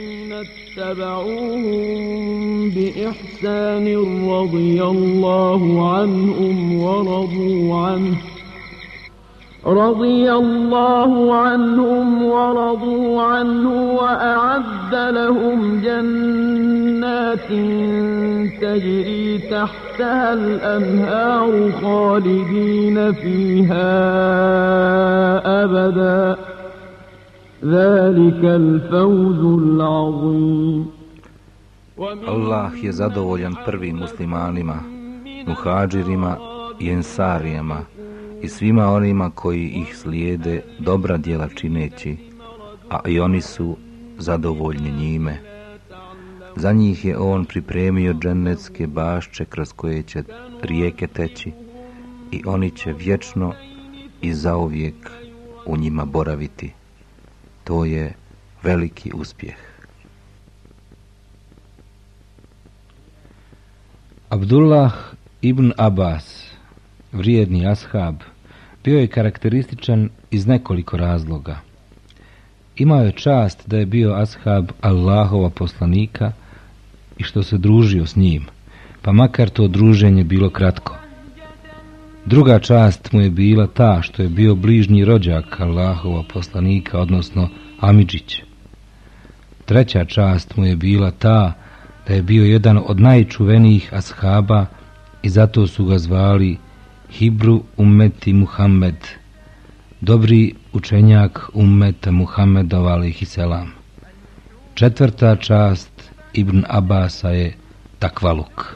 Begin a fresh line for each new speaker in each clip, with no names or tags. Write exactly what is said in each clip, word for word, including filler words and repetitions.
اتبعوهم بإحسان رضي الله عنهم ورضوا عنه رضي الله عنهم ورضوا عنه وأعد لهم جنات تجري تحتها الأنهار خالدين فيها أبدا ذلك الفوز العظيم.
Allah je zadovoljan prvim muslimanima, muhadžirima i ensarijama i svima onima koji ih slijede dobra djela čineći, a i oni su zadovoljni njime. Za njih je on pripremio džennetske bašče kroz koje će rijeke teći i oni će vječno i zauvijek u njima boraviti. To je veliki uspjeh.
Abdullah ibn Abbas, vrijedni ashab, bio je karakterističan iz nekoliko razloga. Imao je čast da je bio ashab Allahova poslanika i što se družio s njim, pa makar to druženje bilo kratko. Druga čast mu je bila ta što je bio bližnji rođak Allahova poslanika, odnosno amidžić. Treća čast mu je bila ta da je bio jedan od najčuvenijih ashaba i zato su ga zvali Hibru ummeti Muhammed, dobri učenjak ummeta Muhammedova alejhiselam. Četvrta čast Ibn Abasa je takvaluk.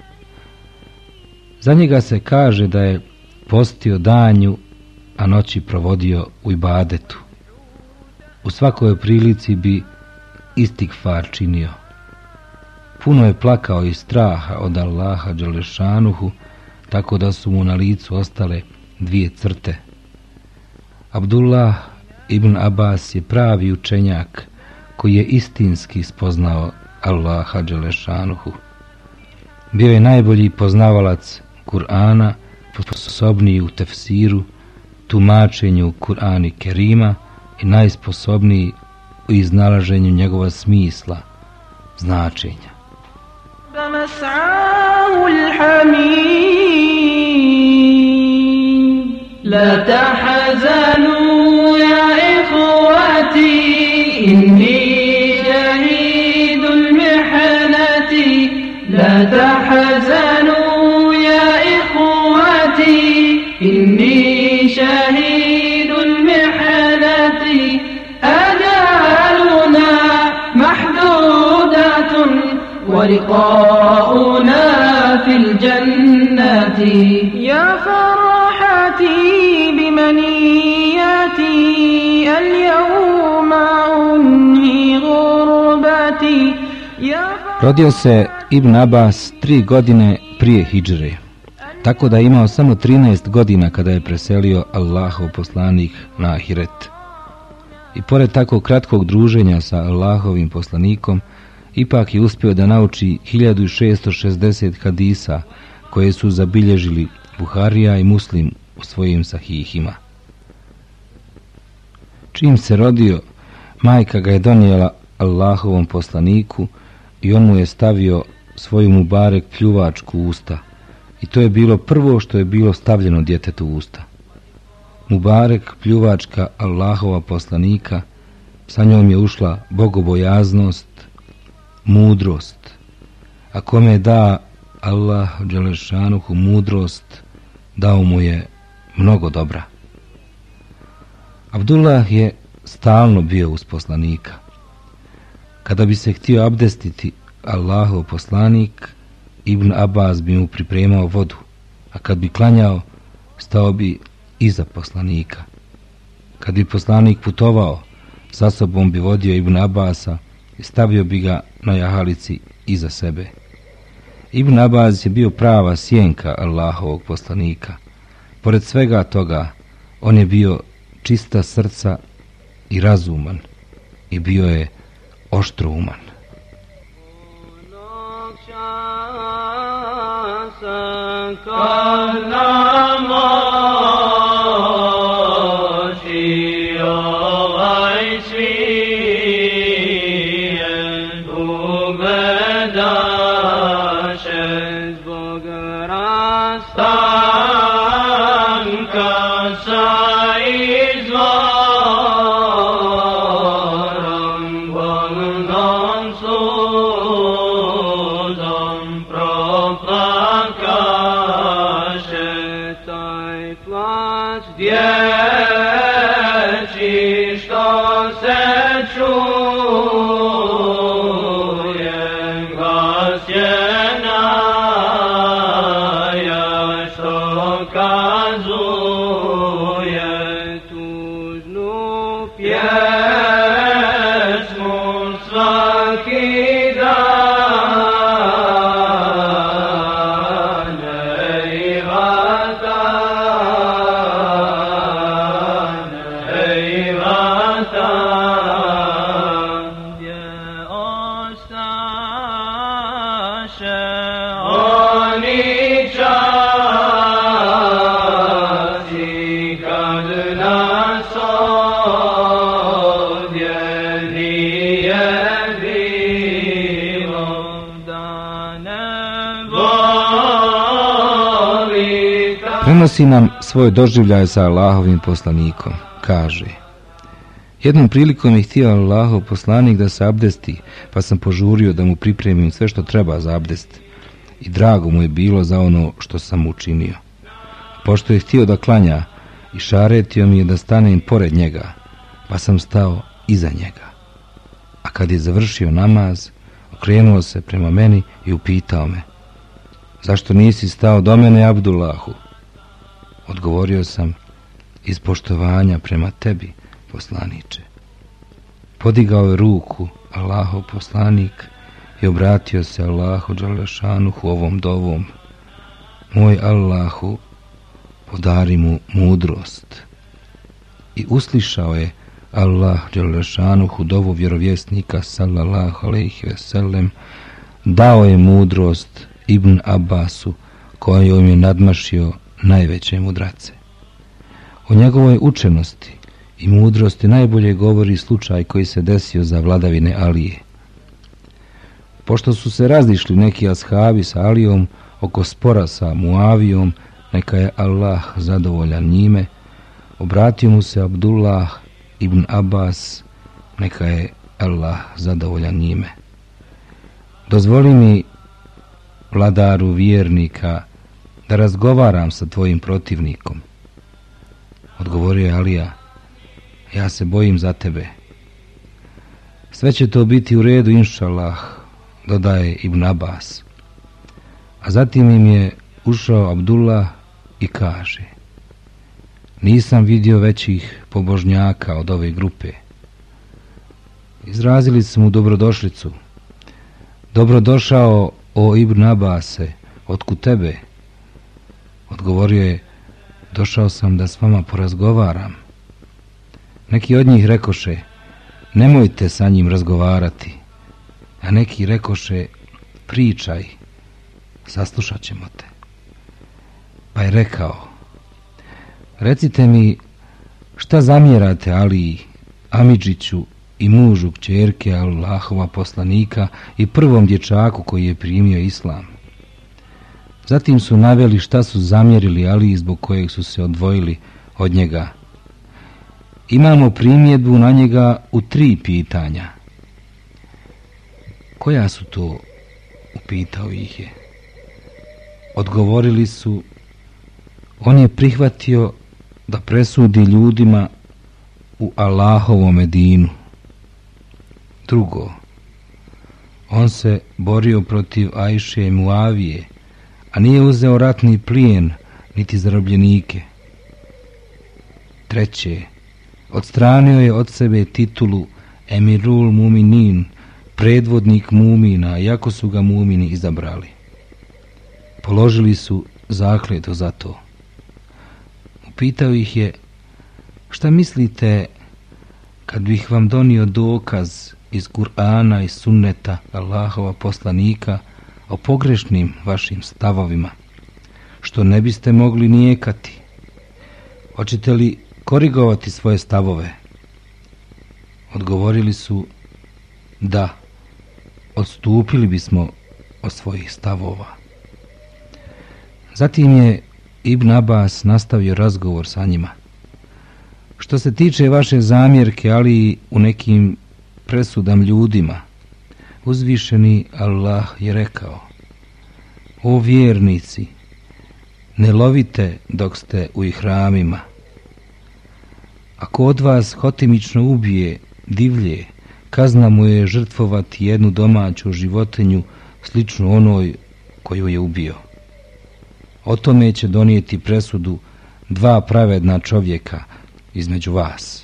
Za njega se kaže da je postio danju, a noći provodio u ibadetu. U svakoj prilici bi istigfar činio. Puno je plakao iz straha od Allaha dželešanuhu, tako da su mu na licu ostale dvije crte. Abdullah ibn Abbas je pravi učenjak koji je istinski spoznao Allaha dželešanuhu. Bio je najbolji poznavalac Kur'ana, sposobniji u tefsiru, tumačenju Kur'ana Kerima i najsposobniji u iznalaženju njegova smisla, značenja.
La tahzanu ya ikhwati inni shahidul mihnati la tahzanu ya ikhwati inni shahidul mihnati ajaluna mahdudatun wa liqa'una fil jannati ya بمنياتي اليوم أنهي غربتي.
Rodio se Ibn Abbas tri godine prije hidžre, tako da je imao samo trinaest godina kada je preselio Allahov poslanik na ahiret. I pored tako kratkog druženja sa Allahovim poslanikom, ipak je uspio da nauči hiljadu šessto šezdeset hadisa koje su zabilježili Buharija i Muslim u svojim sahihima. Čim se rodio, majka ga je donijela Allahovom poslaniku i on mu je stavio svoju mubarek pljuvačku u usta. I to je bilo prvo što je bilo stavljeno djetetu u usta. Mubarek pljuvačka Allahova poslanika, sa njom je ušla bogobojaznost, mudrost. A kome da Allah dželešanuhu mudrost, dao mu je mnogo dobra. Abdullah je stalno bio uz poslanika. Kada bi se htio abdestiti Allahov poslanik, Ibn Abbas bi mu pripremao vodu, a kad bi klanjao, stao bi iza poslanika. Kad bi poslanik putovao, sa sobom bi vodio Ibn Abbasa i stavio bi ga na jahalici iza sebe. Ibn Abbas je bio prava sjenka Allahovog poslanika. Pored svega toga, on je bio čista srca i razuman i bio je oštrouman.
silnom sudom proplakaše taj plač dječji što se čuje, glas je naja što kazuje tužnu pjesmu svaki dan. Ej vatan, ej vatan, gdje ostaše oni časi kad nas ovdje nije bilo, da ne voli ta.
Prenosi nam svoj doživljaj sa Allahovim poslanikom. Kaže: jednom prilikom je htio Allahov poslanik da se abdesti, pa sam požurio da mu pripremim sve što treba za abdest. I drago mu je bilo za ono što sam mu učinio. Pošto je htio da klanja, i šaretio mi je da stanem pored njega, pa sam stao iza njega. A kad je završio namaz, okrenuo se prema meni i upitao me: zašto nisi stao do mene, Abdullahu? Odgovorio sam: iz poštovanja prema tebi, poslaniče. Podigao je ruku Allahov poslanik i obratio se Allahu dželešanuhu ovom dovom: moj Allahu, podari mu mudrost. I uslišao je Allah dželešanuhu dovu vjerovjesnika sallallahu alejhi ve sellem, dao je mudrost Ibn Abbasu, kojom je nadmašio najveće mudrace. O njegovoj učenosti i mudrosti najbolje govori slučaj koji se desio za vladavine Alije. Pošto su se razišli neki ashabi sa Alijom oko spora sa Muavijom, neka je Allah zadovoljan njime, obratio mu se Abdullah ibn Abbas, neka je Allah zadovoljan njime: dozvoli mi, vladaru vjernika, da razgovaram sa tvojim protivnikom. Odgovorio je Alija: ja se bojim za tebe. Sve će to biti u redu, inšalah, dodaje Ibn Abbas. A zatim im je ušao Abdullah i kaže: nisam vidio većih pobožnjaka od ove grupe. Izrazili su mu dobrodošlicu: dobrodošao, o Ibn Abbase, otkud tebe? Odgovorio je: došao sam da s vama porazgovaram. Neki od njih rekoše: nemojte sa njim razgovarati. A neki rekoše: pričaj, saslušat ćemo te. Pa je rekao: recite mi, šta zamjerate Aliji, Amidžiću i mužu kćerke Allahova poslanika i prvom dječaku koji je primio islam? Zatim su naveli šta su zamjerili Aliji zbog kojeg su se odvojili od njega. Imamo primjedbu na njega u tri pitanja. Koja su to? Upitao ih je. Odgovorili su: on je prihvatio da presudi ljudima u Allahovome dinu. Drugo, on se borio protiv Ajše i Muavije, a nije uzeo ratni plijen niti zarobljenike. Treće, odstranio je od sebe titulu Emirul Muminin, predvodnik mumina, iako su ga mumini izabrali. Položili su zakletvu za to. Upitao ih je: šta mislite kad bih vam donio dokaz iz Kur'ana i sunneta Allahova poslanika o pogrešnim vašim stavovima, što ne biste mogli nijekati? Hoćete li korigovati svoje stavove? Odgovorili su: da, odstupili bismo od svojih stavova. Zatim je Ibn Abbas nastavio razgovor sa njima: što se tiče vaše zamjerke Aliji u nekim presudam ljudima, Uzvišeni Allah je rekao: O vjernici, ne lovite dok ste u ihramima. Ako od vas hotimično ubije divlje, kazna mu je žrtvovati jednu domaću životinju sličnu onoj koju je ubio. O tome će donijeti presudu dva pravedna čovjeka između vas.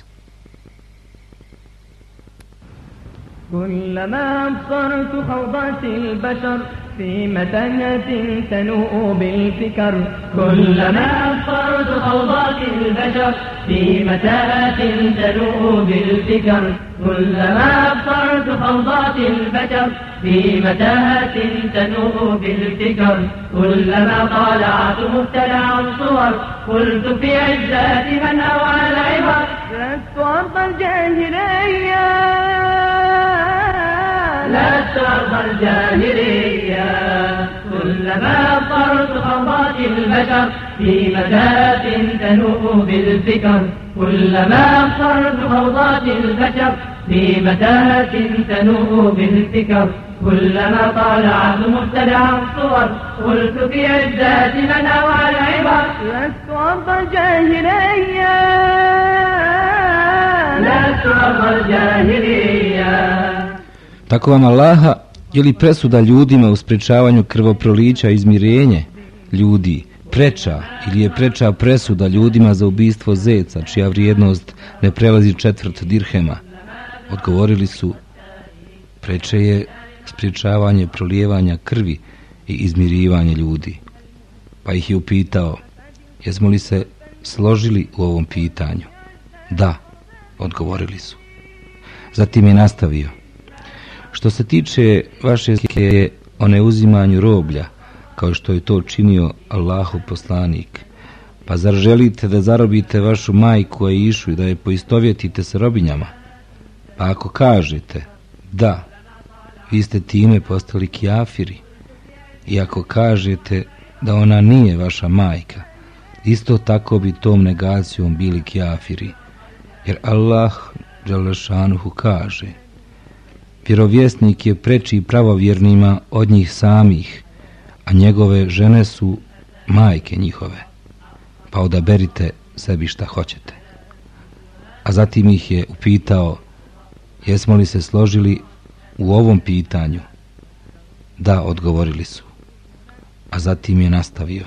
كلما أبصرت خوضات البشر في متانة تنوء بالفكر كلما أبصرت خوضات البشر في متانة تنوء بالفكر كلما أبصرت خوضات البشر في متاهة تنوء بالفكر كلما طالعت مبتلع الصور قلت في عزات من أوعى العبر لست أرض الجاهلية لست أرض الجاهلية كلما أبصرت خوضات البشر في متاهة تنوء بالفكر كلما أبصرت خوضات البشر في متاهة تنوء بالفكر كلما طالعت مبتدع الصور قلت في عزات من أوعى العبر لست أرض الجاهلية لست أرض الجاهلية.
Tako vam Allaha ili presuda ljudima u sprečavanju krvoprolića i izmirenje ljudi preča ili je preča presuda ljudima za ubistvo zeca čija vrijednost ne prelazi četvrt dirhema? Odgovorili su: preče je sprječavanje prolijevanja krvi i izmirivanje ljudi. Pa ih je upitao: jesmo li se složili u ovom pitanju? Da, odgovorili su. Zatim je nastavio: što se tiče vaše slike o neuzimanju roblja, kao što je to činio Allahov poslanik, pa zar želite da zarobite vašu majku Aišu i da je poistovjetite sa robinjama? Pa ako kažete da, vi ste time postali kjafiri. I ako kažete da ona nije vaša majka, isto tako bi tom negacijom bili kjafiri. Jer Allah dželešanuhu kaže: vjerovjesnik je preči pravovjernima od njih samih, a njegove žene su majke njihove, pa odaberite sebi šta hoćete. A zatim ih je upitao: jesmo li se složili u ovom pitanju? Da, odgovorili su. A zatim je nastavio: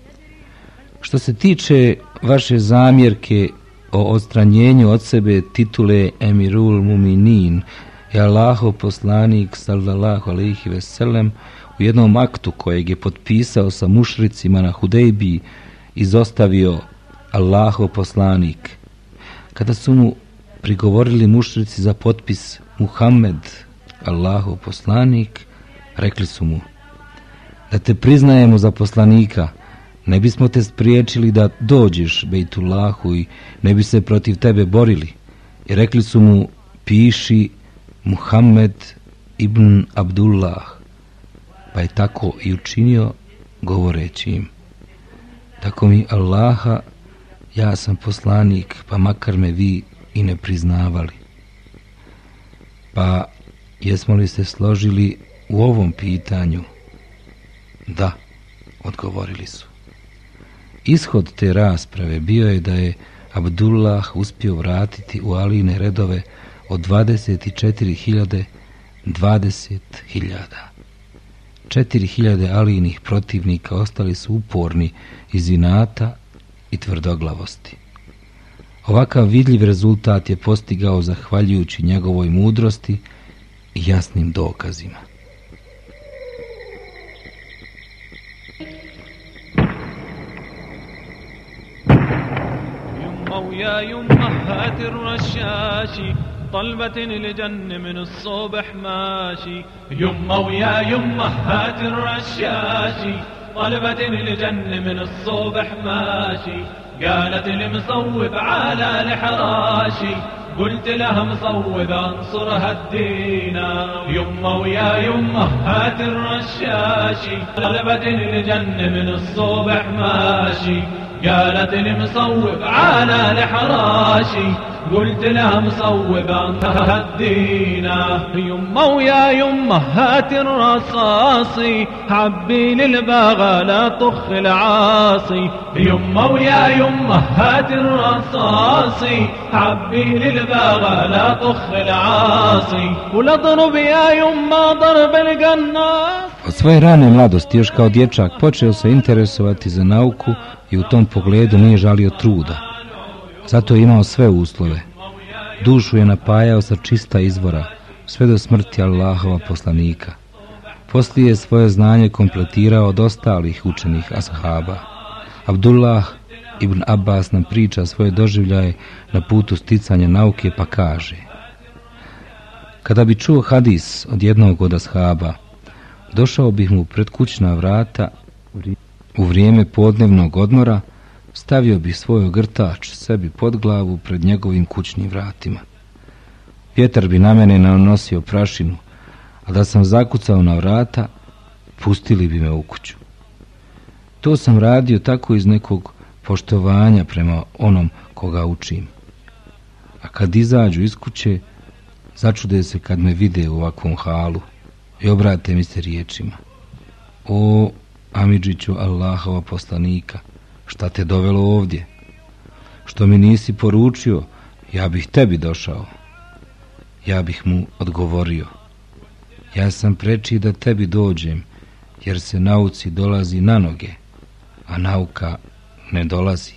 što se tiče vaše zamjerke o odstranjenju od sebe titule Emirul Muminin, je Allahov poslanik sallallahu alejhi ve sellem u jednom aktu kojeg je potpisao sa mušricima na Hudejbiji izostavio Allahov poslanik. Kada su mu prigovorili mušrici za potpis Muhammed, Allahov poslanik, rekli su mu: da te priznajemo za poslanika, ne bismo te spriječili da dođeš Bejtullahu i ne bi se protiv tebe borili. I rekli su mu: piši Muhammed ibn Abdullah. Pa je tako i učinio, govoreći im: tako mi Allaha, ja sam poslanik, pa makar me vi i ne priznavali. Pa jesmo li se složili u ovom pitanju? Da, odgovorili su. Ishod te rasprave bio je da je Abdullah uspio vratiti u Aline redove od dvadeset četiri hiljade dvadeset hiljada. Četiri hiljade Alinih protivnika ostali su uporni iz inata i tvrdoglavosti. Ovakav vidljiv rezultat je postigao zahvaljujući njegovoj mudrosti i jasnim dokazima.
يا يمهات الرشاشي طلبة لجن من الصبح ماشي يمه ويا يمهات الرشاشي طلبة لجن من الصبح ماشي قالت المصوب على الحراشي قلت لها مصوب انصرها الدينا يمه ويا يمه هات الرشاشي طلبة لجن من الصبح ماشي قالت لي مصوب على الحراشي قلت لها مصوب انت هدينا يمه ويا يمه هات الرصاصي عبي للباغى لا طخ العاصي يمه ويا يمه هات الرصاصي عبي للباغى لا طخ العاصي ولا ضرب يا يمه ضرب القناص.
Od svoje rane mladosti još kao dječak počeo se interesovati za nauku i u tom pogledu nije žalio truda. Zato je imao sve uslove. Dušu je napajao sa čista izvora, sve do smrti Allahova poslanika. Poslije je svoje znanje kompletirao od ostalih učenih ashaba. Abdullah ibn Abbas nam priča svoje doživljaje na putu sticanja nauke pa kaže: kada bi čuo hadis od jednog od ashaba, došao bih mu pred kućna vrata u vrijeme podnevnog odmora, stavio bih svoj ogrtač sebi pod glavu pred njegovim kućnim vratima. Vjetar bi na mene nanosio prašinu, a da sam zakucao na vrata, pustili bi me u kuću. To sam radio tako iz nekog poštovanja prema onom koga učim. A kad izađu iz kuće, začude se kad me vide u ovakvom halu i obrate mi se riječima: o amidžiću Allahova poslanika, šta te dovelo ovdje? Što mi nisi poručio, ja bih tebi došao. Ja bih mu odgovorio: ja sam preči da tebi dođem, jer se nauci dolazi na noge, a nauka ne dolazi.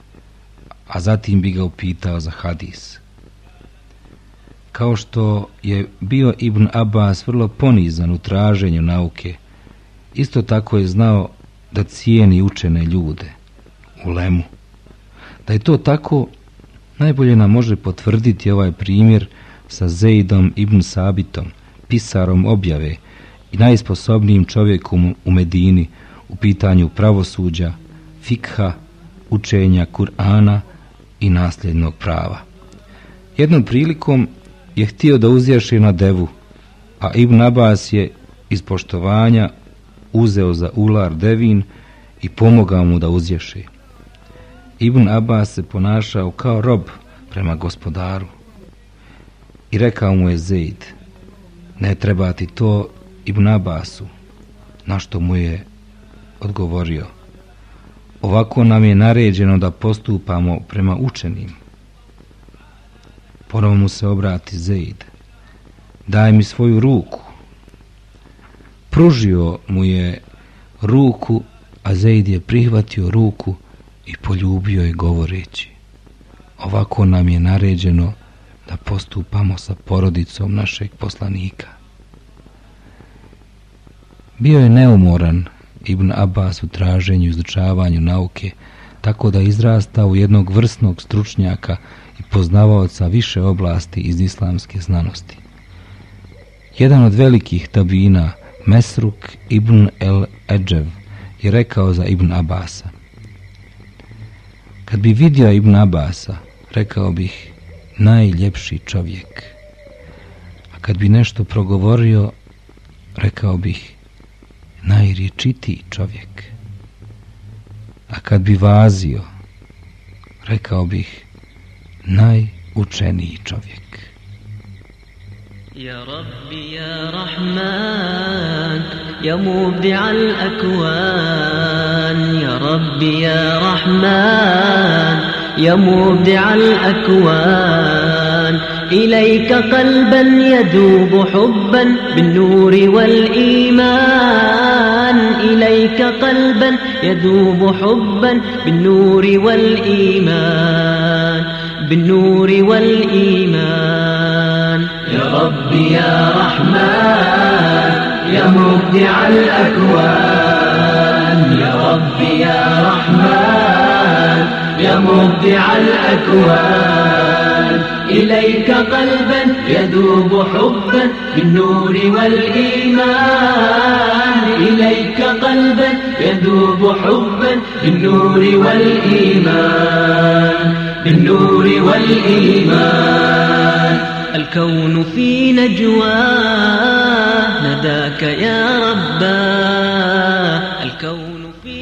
A zatim bi ga upitao za hadis. Kao što je bio Ibn Abbas vrlo ponizan u traženju nauke, isto tako je znao da cijeni učene ljude, ulemu. Da je to tako, najbolje nam može potvrditi ovaj primjer sa Zeidom ibn Sabitom, pisarom objave i najsposobnijim čovjekom u Medini u pitanju pravosuđa, fikha, učenja Kur'ana i nasljednog prava. Jednom prilikom je htio da uzjaši na devu, a Ibn Abbas je iz poštovanja uzeo za ular devin i pomogao mu da uzješi. Ibn Abbas se ponašao kao rob prema gospodaru i rekao mu je Zeid: ne treba ti to Ibn Abbasu, na što mu je odgovorio: ovako nam je naređeno da postupamo prema učenim. Ponovo mu se obrati Zeid: daj mi svoju ruku. Pružio mu je ruku, a Zeid je prihvatio ruku i poljubio je govoreći: ovako nam je naređeno da postupamo sa porodicom našeg poslanika. Bio je neumoran Ibn Abbas u traženju i izučavanju nauke, tako da izrasta u jednog vrsnog stručnjaka i poznavaoca više oblasti iz islamske znanosti. Jedan od velikih tabina, Mesruk ibn el-Eđev, je rekao za Ibn Abbasa: kad bi vidio Ibn Abbasa, rekao bih najljepši čovjek, a kad bi nešto progovorio, rekao bih najriječitiji čovjek, a kad bi vazio, rekao bih najučeniji čovjek.
يا ربي يا رحمن يا مبدع الأكوان يا ربي يا رحمن يا مبدع الأكوان إليك قلبا يذوب حبا بالنور والإيمان إليك قلبا يذوب حبا بالنور والإيمان بالنور والإيمان يا ربي يا رحمن يا مبدع الأكوان يا ربي يا رحمن يا مبدع الأكوان إليك قلبا يذوب حبا بالنور والإيمان إليك قلبا يذوب حبا بالنور والإيمان بالنور والإيمان الكون في نجواه نداك يا رباه الكون في نجواه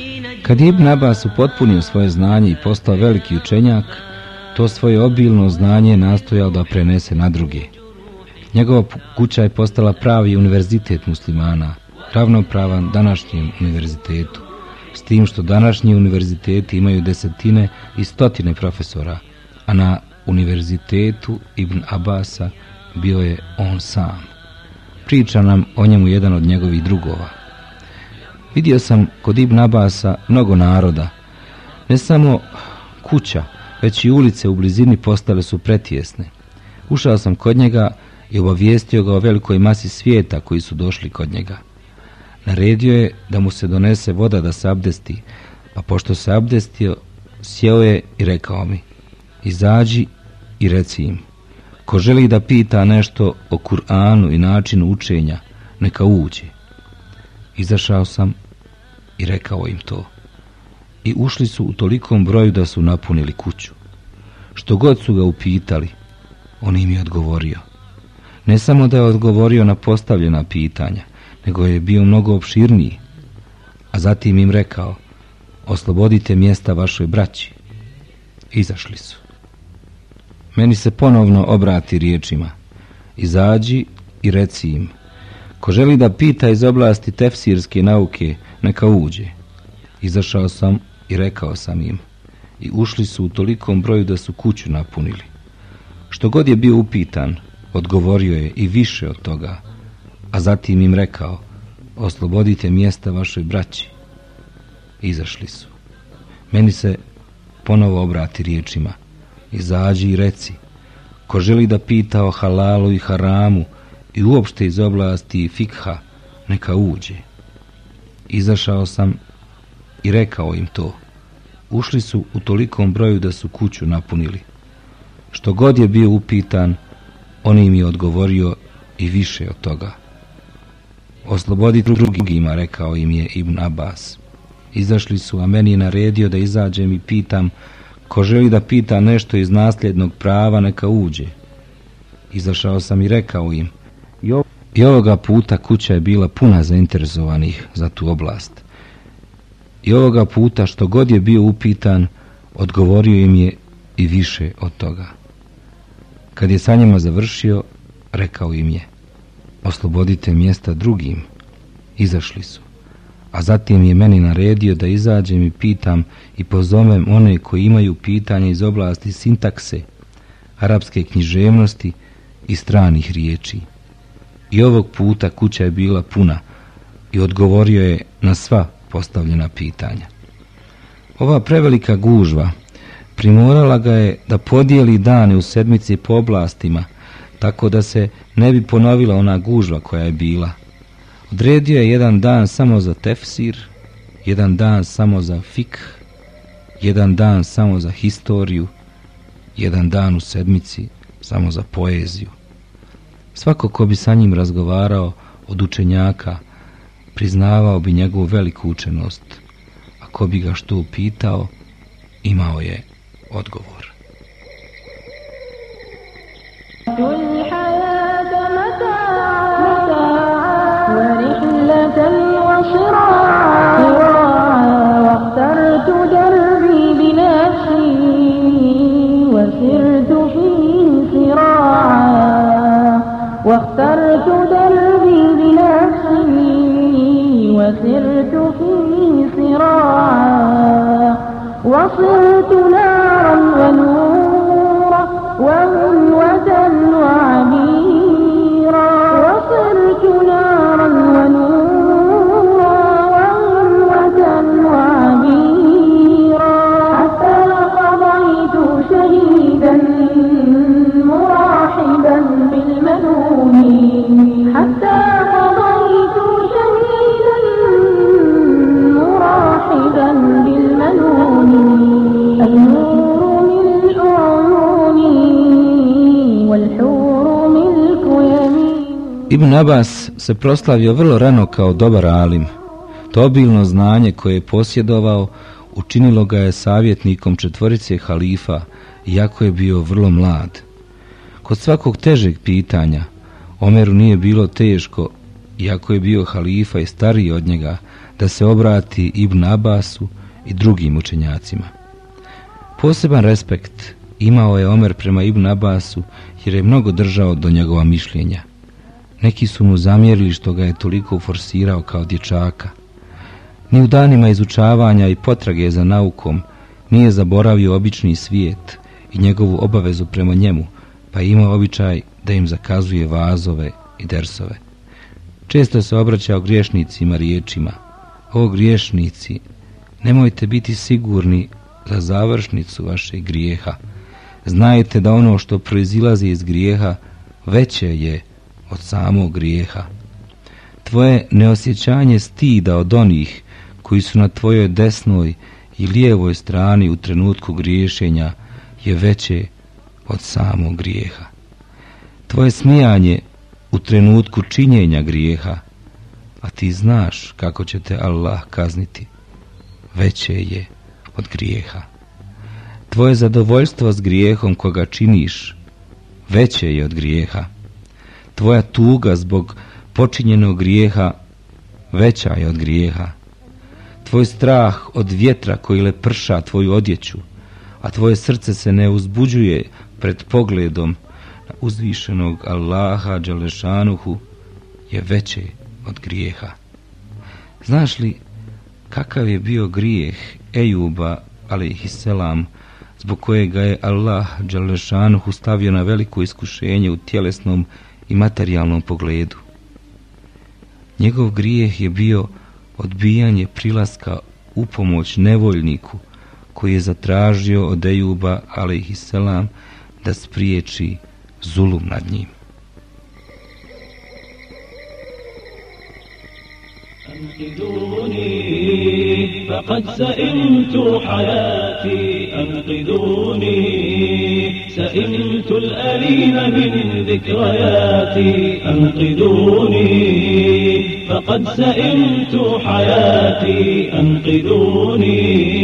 Kad je Ibn Abbas upotpunio svoje znanje i postao veliki učenjak, to svoje obilno znanje je nastojao da prenese na druge. Njegova kuća je postala pravi univerzitet muslimana, ravnopravan današnjem univerzitetu, s tim što današnji univerziteti imaju desetine i stotine profesora, a na univerzitetu Ibn Abasa bio je on sam. Priča nam o njemu jedan od njegovih drugova. Vidio sam kod Ibn Abasa mnogo naroda. Ne samo kuća, već i ulice u blizini postale su pretjesne. Ušao sam kod njega i obavijestio ga o velikoj masi svijeta koji su došli kod njega. Naredio je da mu se donese voda da se abdesti, pa pošto se abdestio, sjeo je i rekao mi: izađi i reci im, ko želi da pita nešto o Kur'anu i načinu učenja, neka uđe. Izašao sam i rekao im to. I ušli su u tolikom broju da su napunili kuću. Što god su ga upitali, on im je odgovorio. Ne samo da je odgovorio na postavljena pitanja, nego je bio mnogo opširniji. A zatim im rekao: oslobodite mjesta vašoj braći. Izašli su. Meni se ponovno obrati riječima: izađi i reci im, ko želi da pita iz oblasti tefsirske nauke, neka uđe. Izašao sam i rekao sam im, i ušli su u tolikom broju da su kuću napunili. Što god je bio upitan, odgovorio je i više od toga, a zatim im rekao: oslobodite mjesta vašoj braći. Izašli su. Meni se ponovo obrati riječima: izađi i reci, ko želi da pita o halalu i haramu i uopšte iz oblasti fikha, neka uđe. Izašao sam i rekao im to. Ušli su u tolikom broju da su kuću napunili. Što god je bio upitan, on im je odgovorio i više od toga. Oslobodite drugima, rekao im je Ibn Abbas. Izašli su, a meni je naredio da izađem i pitam, ko želi da pita nešto iz nasljednog prava, neka uđe. Izašao sam i rekao im, i ovoga puta kuća je bila puna zainteresovanih za tu oblast. I ovoga puta što god je bio upitan, odgovorio im je i više od toga. Kad je sa njima završio, rekao im je: oslobodite mjesta drugim. Izašli su. A zatim je meni naredio da izađem i pitam i pozovem one koji imaju pitanja iz oblasti sintakse, arapske književnosti i stranih riječi. I ovog puta kuća je bila puna i odgovorio je na sva postavljena pitanja. Ova prevelika gužva primorala ga je da podijeli dane u sedmici po oblastima, tako da se ne bi ponovila ona gužva koja je bila. Odredio je jedan dan samo za tefsir, jedan dan samo za fikh, jedan dan samo za historiju, jedan dan u sedmici samo za poeziju. Svako ko bi sa njim razgovarao od učenjaka, priznavao bi njegovu veliku učenost, a ko bi ga što upitao, imao je odgovor.
واخترت دربي بنفسي وسرت فيه صراعا وصرت نارا ونورا وغلوة وعبيرا وصرت نارا ونورا وغلوة وعبيرا حتى قضيت شهيدا مراحبا بالمنون حتى قضيت شهيدا مراحبا بالمنون النور ملء عيوني والحور ملك يمين.
Ibn Abbas se proslavio vrlo rano kao dobar alim. To obilno znanje koje je posjedovao učinilo ga je savjetnikom četvorice halifa, iako je bio vrlo mlad. Kod svakog težeg pitanja Omeru nije bilo teško, iako je bio halifa i stariji od njega, da se obrati Ibn Abbasu i drugim učenjacima. Poseban respekt imao je Omer prema Ibn Abbasu jer je mnogo držao do njegova mišljenja. Neki su mu zamjerili što ga je toliko forsirao kao dječaka. Ni u danima izučavanja i potrage za naukom nije zaboravio obični svijet i njegovu obavezu prema njemu, pa je imao običaj da im zakazuje vazove i dersove. Često se obraćao griješnicima riječima: o griješnici, nemojte biti sigurni za završnicu vašeg grijeha. Znajte da ono što proizilazi iz grijeha veće je od samog grijeha. Tvoje neosjećanje stida od onih koji su na tvojoj desnoj i lijevoj strani u trenutku griješenja je veće od samog grijeha. Tvoje smijanje u trenutku činjenja grijeha, a ti znaš kako će te Allah kazniti, veće je od grijeha. Tvoje zadovoljstvo s grijehom koga činiš veće je od grijeha. Tvoja tuga zbog počinjenog grijeha veća je od grijeha. Tvoj strah od vjetra koji leprša tvoju odjeću, a tvoje srce se ne uzbuđuje pred pogledom na uzvišenog Allaha Đelešanuhu je veće od grijeha. Znaš li kakav je bio grijeh Ejuba alejhiselam, zbog kojega je Allah Đelešanuhu stavio na veliko iskušenje u tjelesnom i materijalnom pogledu? Njegov grijeh je bio odbijanje prilaska u pomoć nevoljniku koji je zatražio od Ejuba alejhiselam da spriječi zulum nad njim.
أنقذوني فقد سئمت حياتي أنقذوني سئمت الأليم من ذكرياتي أنقذوني فقد سئمت حياتي أنقذوني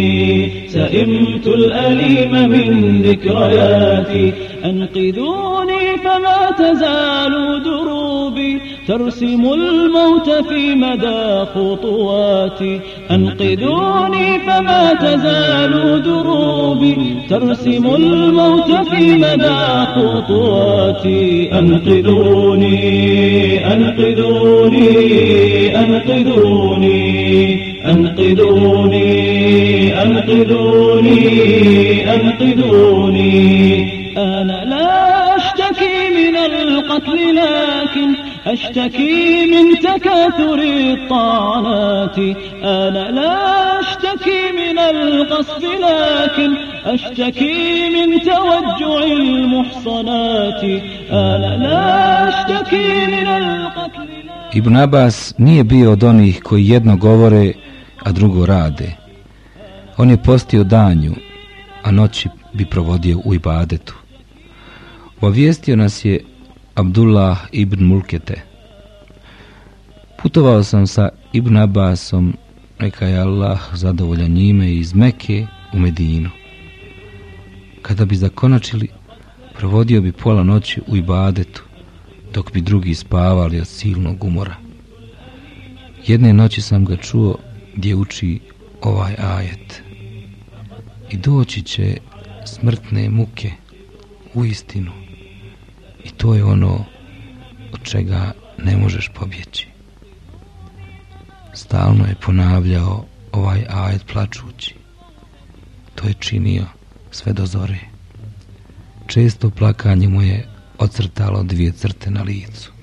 سئمت الأليم من ذكرياتي أنقذوني فما تزال دروبي ترسم الموت في مدى خطواتي أنقذوني فما تزال دروبي ترسم الموت في مدى خطواتي أنقذوني أنقذوني أنقذوني أنقذوني أنقذوني أنقذوني أنا لا أشتكي من القتل لكن أشتكي من تكاثر الطعنات أنا لا أشتكي من القصف لكن أشتكي من توجع المحصنات أنا لا أشتكي من القتل.
Ibn Abbas nije bio od onih koji jedno govore, a drugo rade. On je postio danju, a noći bi provodio u ibadetu. Obavijestio nas je Abdullah ibn Mulkete. Putovao sam sa Ibn Abbasom, neka je Allah zadovoljan njime, iz Mekke u Medinu. Kada bi zakonačili, provodio bi pola noći u ibadetu, dok bi drugi spavali od silnog umora. Jedne noći sam ga čuo gdje uči ovaj ajet: i doći će smrtne muke u istinu, i to je ono od čega ne možeš pobjeći. Stalno je ponavljao ovaj ajet plačući. To je činio sve do zore. Često plakanje mu je ocrtalo dvije crte na licu.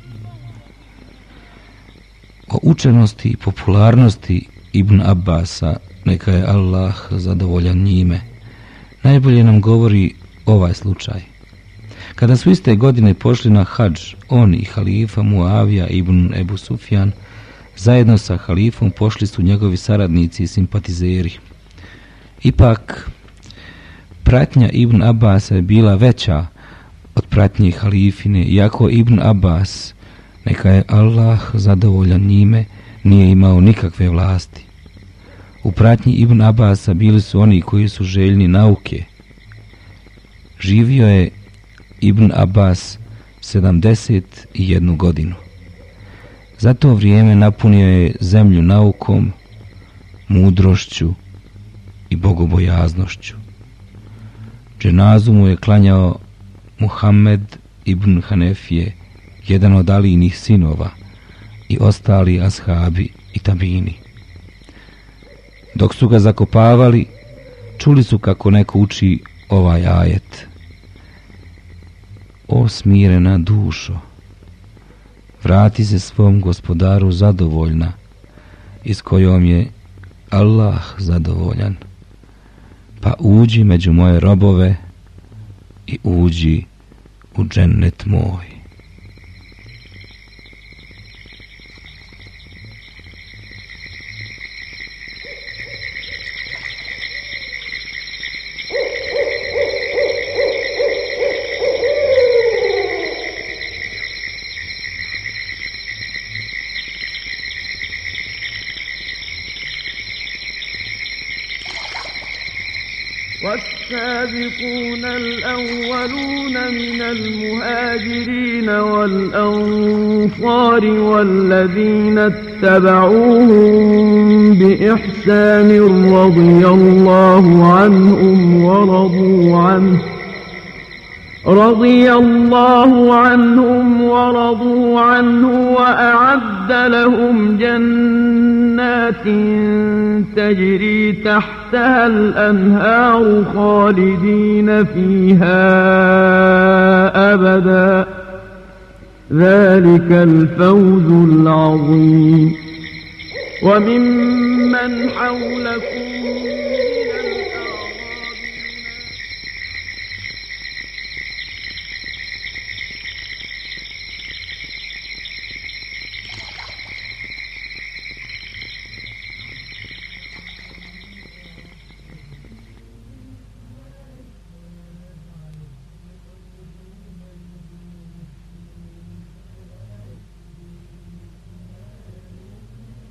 O učenosti i popularnosti Ibn Abbasa, neka je Allah zadovoljan njime, najbolje nam govori ovaj slučaj. Kada su iste godine pošli na hadž, on i halifa Muavija ibn Ebu Sufjan, zajedno sa halifom pošli su njegovi saradnici i simpatizeri. Ipak, pratnja Ibn Abbasa je bila veća od pratnje halifine, iako Ibn Abbas, neka je Allah zadovoljan njime, nije imao nikakve vlasti. U pratnji Ibn Abbasa bili su oni koji su željni nauke. Živio je Ibn Abbas sedamdeset jednu godinu. Za to vrijeme napunio je zemlju naukom, mudrošću i bogobojaznošću. Dženazu mu je klanjao Muhammed ibn Hanefije, jedan od Alijinih sinova, i ostali ashabi i tabini. Dok su ga zakopavali, čuli su kako neko uči ovaj ajet: O smirena dušo, vrati se svom gospodaru zadovoljna, i s kojom je Allah zadovoljan, pa uđi među moje robove i uđi u džennet moj.
والسابقون الأولون من المهاجرين والأنصار والذين اتبعوهم بإحسان رضي الله عنهم ورضوا عنه رضي الله عنهم ورضوا عنه وأعد لهم جنات تجري تحتها الأنهار خالدين فيها أبدا ذلك الفوز العظيم وممن حولكم